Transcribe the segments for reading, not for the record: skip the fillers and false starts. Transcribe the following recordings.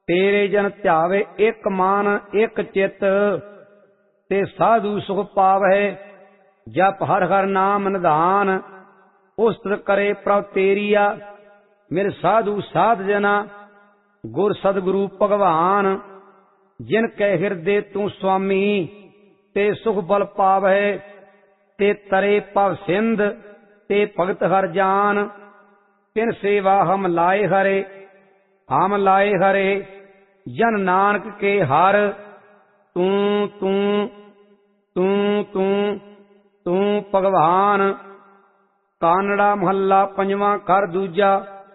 तेरे जन ध्यावे एक मान एक चित, ते साधु सुख पावै। जप हर हर नाम निधान, उस्तत करे प्रभ तेरिया। मेरे साधु साध जना, गुर सदगुरु भगवान। जिन कै हृदय तू स्वामी, ते सुख बल पावै। ते तरे पव सिंध, ते भगत हर जान। तिन सेवा हम लाए हरे, हम लाए हरे। जन नानक के हर, तू तू तू तू तू भगवान। कानड़ा महला पंजवां कर दूजा।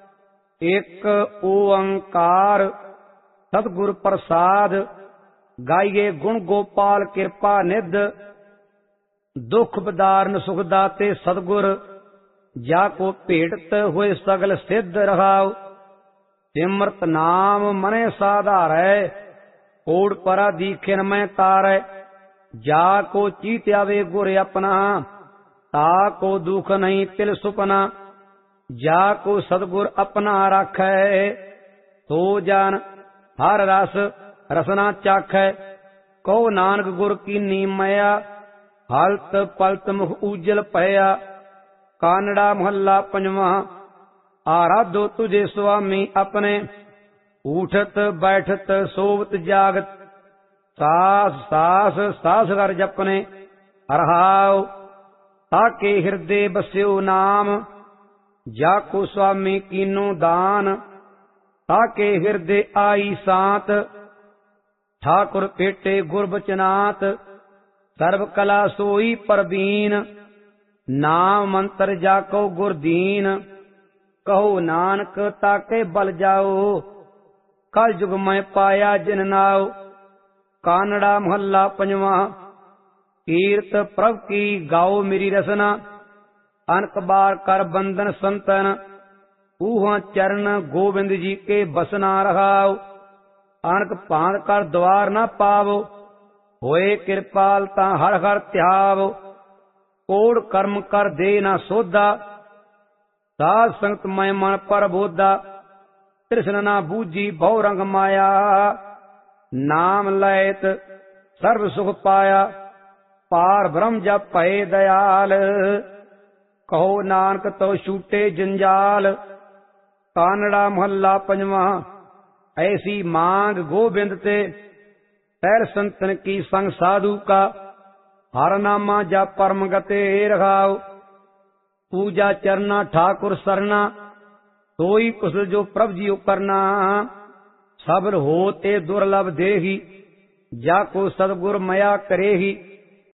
एक ओंकार सतगुर प्रसाद, गाइए गुण गोपाल कृपा निध। दुख बदारन सुख दाते सतगुर, जाको भेटत हुए सगल सिद्ध रहाओ। सिमरत नाम मने साधारै, कोड़ परा दीखिन मैं तारै। जाको चीत आवे गुर अपना, ताको दुख नहीं तिल सुपना। जाको सतगुर अपना राखै, सो जान हर रस रसना चाखै। कहो नानक गुर कीनी मया, हलत पलत मुख उजल पया। कानड़ा महला पंजवां। आराधो तुझे स्वामी अपने, उठत बैठत सोवत जागत। सास सास सास कर जपने, रहाओ ताके हृदय बस्यो नाम। जाको स्वामी कीनो दान, ताके हृदय आई सांत। ठाकुर पेटे गुर बचनात, सर्व कला सोई परबीन। नाम मंत्र जाको गुर दीन, कहो नानक ताके बल जाओ। कल जुग में पाया जिन नाओ। कानड़ा महला पंजवां। कीरत प्रभ की गाओ मेरी रसना, अनक बार कर बंधन संतन। ऊहा चरण गोविंद जी के बसना रहाओ। अनक भांत कर द्वार न पावो, होए कृपाल ता हर हर ध्यावो। कोड़ कर्म कर दे न सोधा, साध संगत मैं मन पर बोधा। तृष्ण ना बूझी भव रंग माया, नाम लैत सर्व सुख पाया। पार ब्रह्म जप भय दयाल, कहो नानक तो छूटे जंजाल। कानड़ा महला पंजवां। ऐसी मांग गोबिंद ते, पैर संतन की संग साधु का। हर नामा जप परम गते रखाओ। पूजा चरना ठाकुर सरना, सोई कुशल जो प्रभ जियो करना। सबर होते दुर्लभ देही, जाको सदगुर मया करेही।